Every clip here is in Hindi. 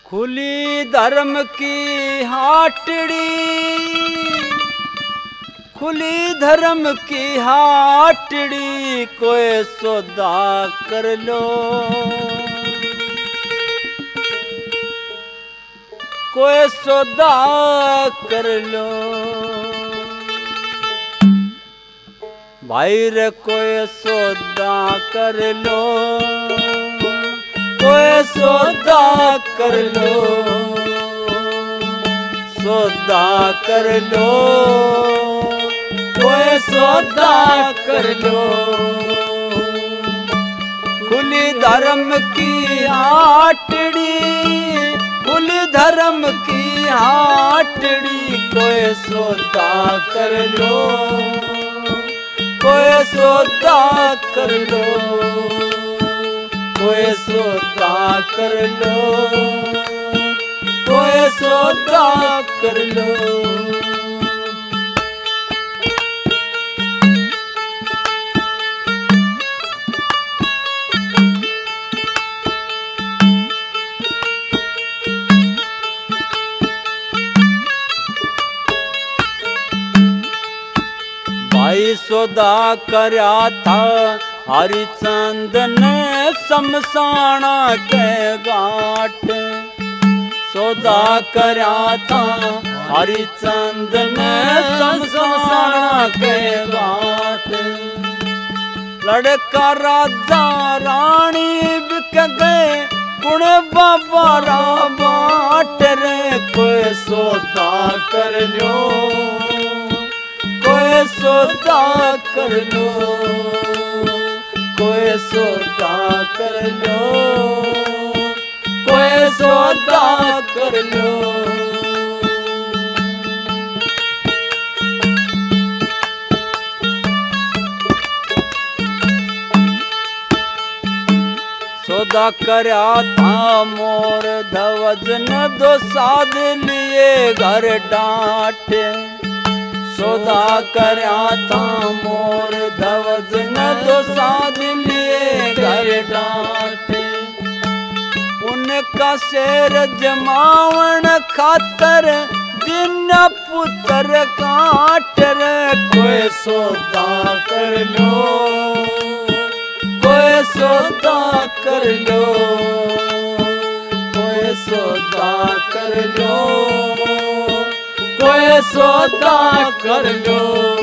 खुली धर्म की हाटड़ी, खुली धर्म की हाटड़ी, कोई सौदा कर लो, कोई सौदा कर लो भाई रे, कोई सौदा कर लो, कोई सौदा कर लो, सौदा कर लो, कोई सौदा कर लो। खुली धर्म की हाटड़ी, खुली धर्म की हाटड़ी, कोई सौदा कर लो, कोई सौदा कर लो, कोई सौदा कर लो, कोई सौदा कर लो। भाई सौदा करया था हरिचंद ने शमशाना के घाट, सौदा करया था हरिचंद ने शमशाना के घाट। लड़का राजा रानी बिक गए, कुण बाबा रा बाट रे, कोई सौदा कर लो, कोई सौदा कर लो, कोई सौदा कर लो, कोई सौदा कर लो। सौदा करया था मोर ध्वज ने, दो साध लिए घर डांट, सौदा करया था मोर ध्वज ने, दो साध लिए घर डांट। उनका शेर जमावन खातर दिन पुत्र काट रे, कोई सौदा कर लो, कोई सौदा कर लो, कोई सौदा कर लो, कोई सौदा कर लो।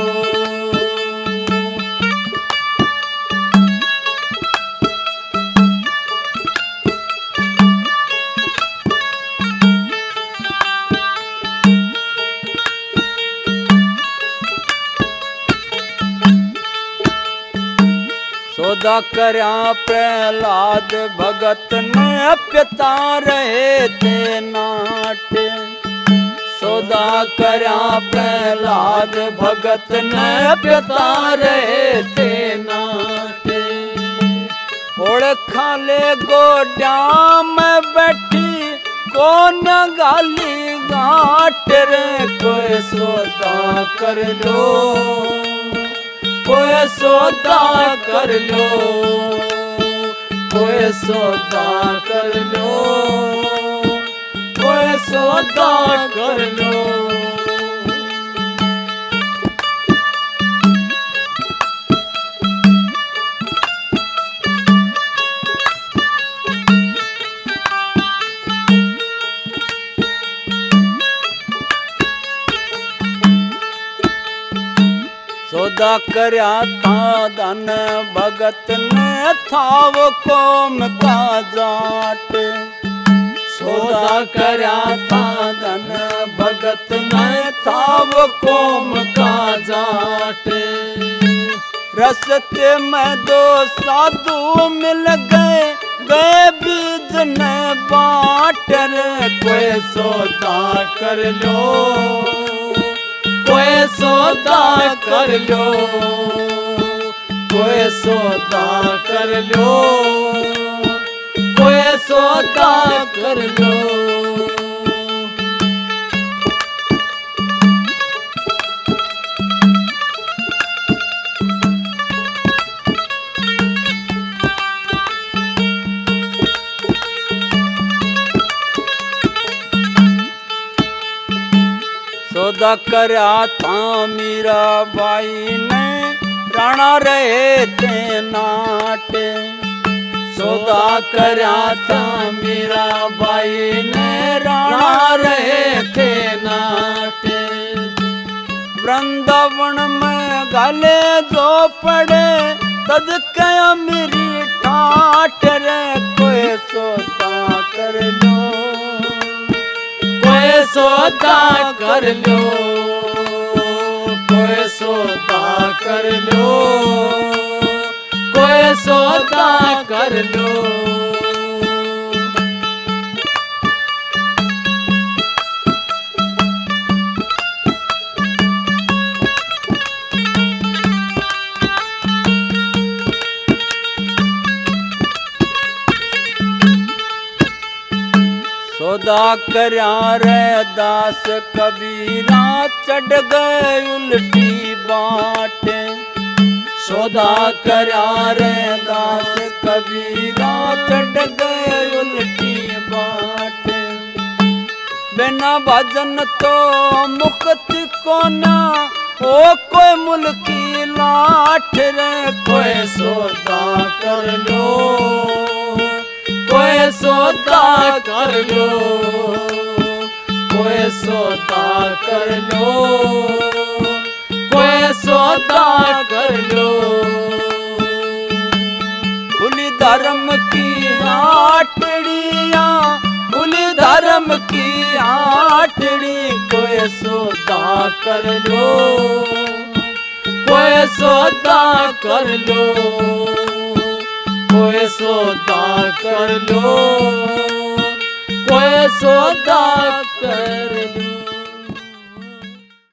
सौदा करया प्रहलाद भगत ने, पिता रहे थे नाट, सौदा करया प्रहलाद भगत ने, पिता रहे थे नाट। ओढ़ खाले गोड्या में बैठी, कौन गाली घाट रे, कोई सौदा कर लो, कोई सौदा कर लो, कोई सौदा कर लो, कोई सौदा कर लो। सौदा करया था धन भगत ने, था वो कौम का जाट, सौदा करया था धन भगत ने, था वो कौम का जाट। रस्ते में दो साधु मिल गए, गए बीज ने बाट रे, कोई सौदा कर लो, कोई सौदा कर लो, कोई सौदा कर लो, कोई सौदा कर लो। सौदा करया था मीरा बाई ने राणा रहे थे नाट सौदा करया था मीरा बाई ने राणा रहे थे नाट वृंदावन में गाले जो पड़े तद कया मेरी ठाट रे कोई सौदा कर लो कोई सौदा कर लो कोई सौदा कर लो कोई सौदा कर लो सौदा करया रे दास कबीरा चढ़ गए उल्टी बाट सौदा करया रे दास कबीरा चढ़ गए उल्टी बाट बिना भजन तो मुक्ति को ना ओ कोई मुल्की लाठ रे कोई सौदा कर लो कोई सौदा कर लो कोई सौदा कर लो कोई सौदा कर लो खुली धर्म की आटड़िया खुली धर्म की आटड़ी कोई सौदा कर लो कोई सौदा कर लो कोई सौदा कर लो कोई सौदा कर